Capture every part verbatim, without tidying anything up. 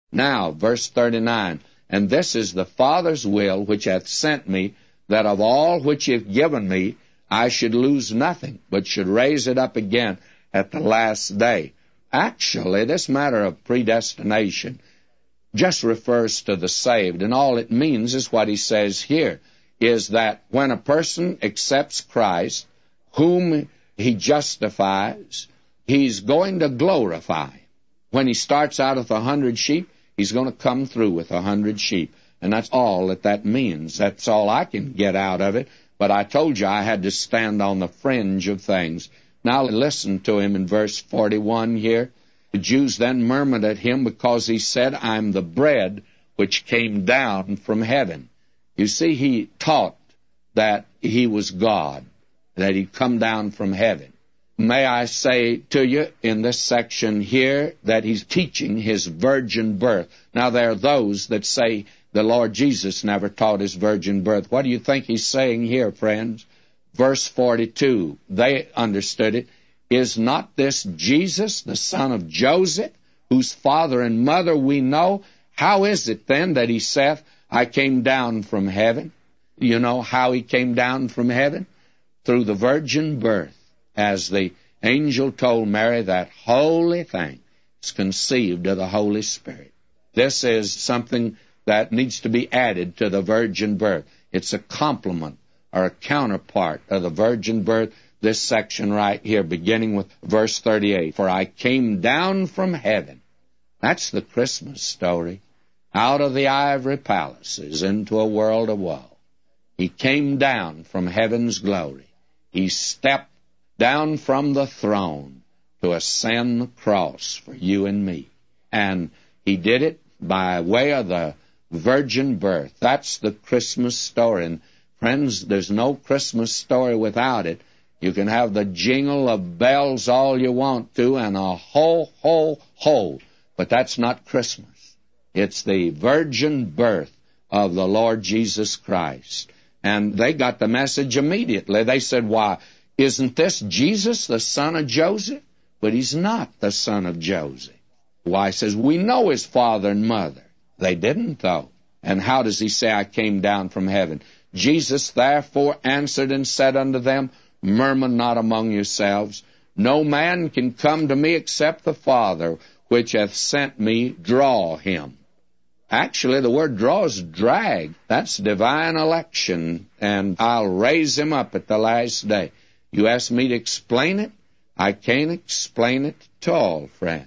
Now, verse thirty-nine, and this is the Father's will which hath sent me, that of all which he hath given me I should lose nothing, but should raise it up again at the last day. Actually, this matter of predestination just refers to the saved, and all it means is what he says here, is that when a person accepts Christ, whom he justifies, he's going to glorify. When he starts out with a hundred sheep, he's going to come through with a hundred sheep. And that's all that that means. That's all I can get out of it. But I told you I had to stand on the fringe of things. Now listen to him in verse forty-one here. The Jews then murmured at him because he said, I am the bread which came down from heaven. You see, he taught that he was God, that he'd come down from heaven. May I say to you in this section here that he's teaching his virgin birth. Now, there are those that say the Lord Jesus never taught his virgin birth. What do you think he's saying here, friends? Verse forty-two, they understood it. Is not this Jesus, the son of Joseph, whose father and mother we know? How is it then that he saith, I came down from heaven? You know how he came down from heaven? Through the virgin birth. As the angel told Mary, that holy thing is conceived of the Holy Spirit. This is something that needs to be added to the virgin birth. It's a complement or a counterpart of the virgin birth, this section right here, beginning with verse thirty-eight. For I came down from heaven. That's the Christmas story. Out of the ivory palaces into a world of woe. He came down from heaven's glory. He stepped down from the throne to ascend the cross for you and me. And he did it by way of the virgin birth. That's the Christmas story. And friends, there's no Christmas story without it. You can have the jingle of bells all you want to and a ho, ho, ho. But that's not Christmas. It's the virgin birth of the Lord Jesus Christ. And they got the message immediately. They said, why, isn't this Jesus, the son of Joseph? But he's not the son of Joseph. Why, he says, we know his father and mother. They didn't, though. And how does he say, I came down from heaven? Jesus therefore answered and said unto them, murmur not among yourselves. No man can come to me except the Father, which hath sent me, draw him. Actually, the word draw is drag. That's divine election, and I'll raise him up at the last day. You ask me to explain it? I can't explain it at all, friends.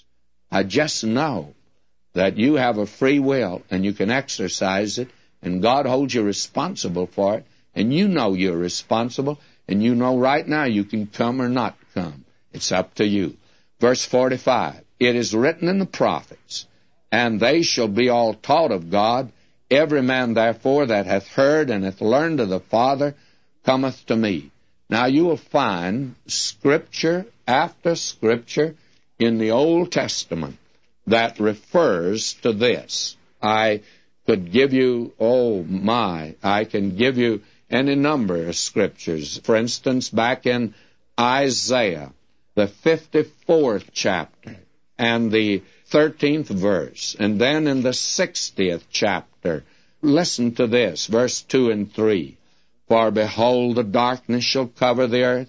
I just know that you have a free will, and you can exercise it, and God holds you responsible for it, and you know you're responsible, and you know right now you can come or not come. It's up to you. Verse forty-five, it is written in the prophets, and they shall be all taught of God. Every man therefore that hath heard and hath learned of the Father cometh to me. Now you will find scripture after scripture in the Old Testament that refers to this. I could give you, oh my, I can give you any number of scriptures. For instance, back in Isaiah, the fifty-fourth chapter and the thirteenth verse, and then in the sixtieth chapter, listen to this, verse two and three. For behold, the darkness shall cover the earth,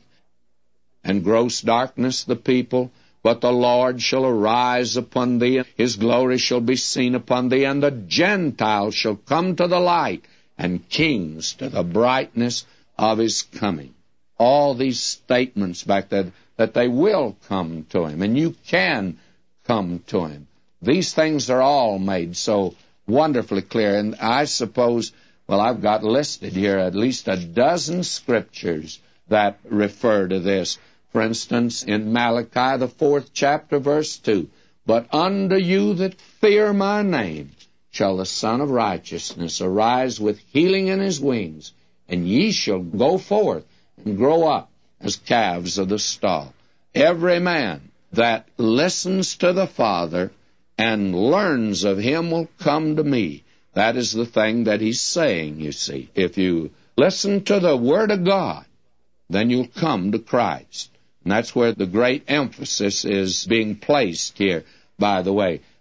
and gross darkness the people. But the Lord shall arise upon thee, and his glory shall be seen upon thee, and the Gentiles shall come to the light, and kings to the brightness of his coming. All these statements back there, that they will come to him, and you can come to him. These things are all made so wonderfully clear, and I suppose, well, I've got listed here at least a dozen scriptures that refer to this. For instance, in Malachi, the fourth chapter, verse two, but unto you that fear my name shall the Son of Righteousness arise with healing in his wings, and ye shall go forth and grow up as calves of the stall. Every man that listens to the Father and learns of him will come to me. That is the thing that he's saying, you see. If you listen to the Word of God, then you'll come to Christ. And that's where the great emphasis is being placed here, by the way.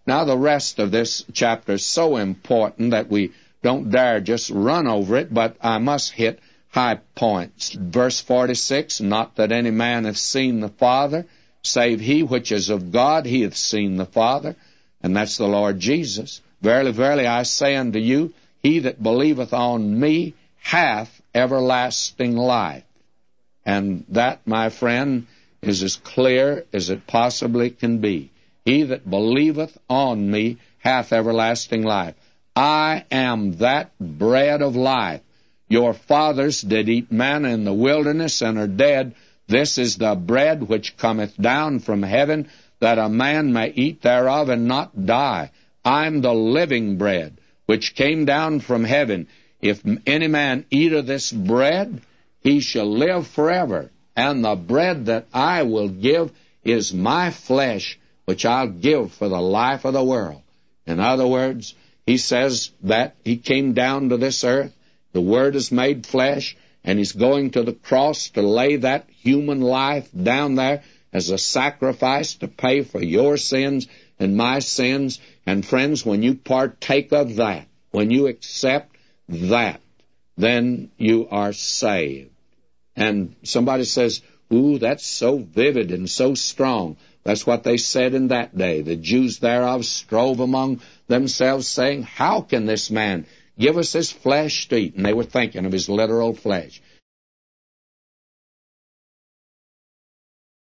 Now, the rest of this chapter is so important that we don't dare just run over it, but I must hit high points. Verse forty-six, not that any man hath seen the Father, save he which is of God, he hath seen the Father, and that's the Lord Jesus. Verily, verily, I say unto you, he that believeth on me hath everlasting life. And that, my friend, is as clear as it possibly can be. He that believeth on me hath everlasting life. I am that bread of life. Your fathers did eat manna in the wilderness and are dead. This is the bread which cometh down from heaven, that a man may eat thereof and not die. I am the living bread, which came down from heaven. If any man eat of this bread, he shall live forever. And the bread that I will give is my flesh, which I'll give for the life of the world. In other words, he says that he came down to this earth, the Word is made flesh, and he's going to the cross to lay that human life down there as a sacrifice to pay for your sins and my sins. And friends, when you partake of that, when you accept that, then you are saved. And somebody says, ooh, that's so vivid and so strong. That's what they said in that day. The Jews thereof strove among themselves, saying, how can this man give us his flesh to eat? And they were thinking of his literal flesh.